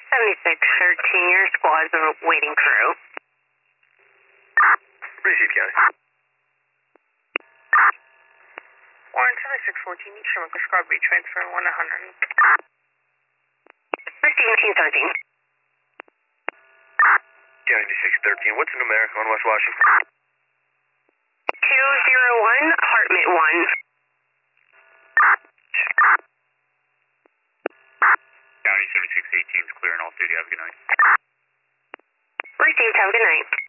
7613, your squad's a waiting crew. Receive, County. Warren 7614, you should make a squad retransfer 100. Receive 1813. County 613, what's the numeric on West Washington? 201, Hartmut 1. County 7618 is clear and all 30. Have a good night. Received, have a good night.